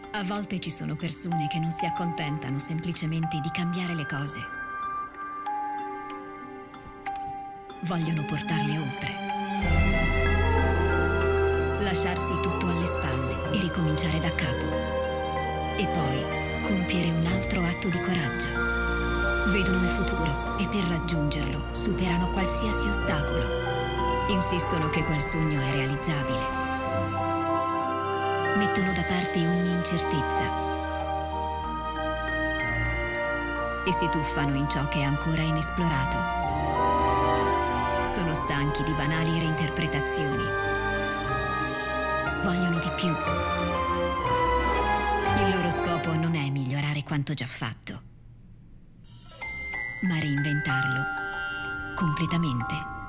A volte ci sono persone che non si accontentano semplicemente di cambiare le cose. Vogliono portarle oltre. Lasciarsi tutto alle spalle e ricominciare da capo. E poi compiere un altro atto di coraggio. Vedono il futuro e per raggiungerlo superano qualsiasi ostacolo. Insistono che quel sogno è realizzabile. Mettono da parte ogni incertezza e si tuffano in ciò che è ancora inesplorato. Sono stanchi di banali reinterpretazioni. Vogliono di più. Il loro scopo non è migliorare quanto già fatto, ma reinventarlo completamente.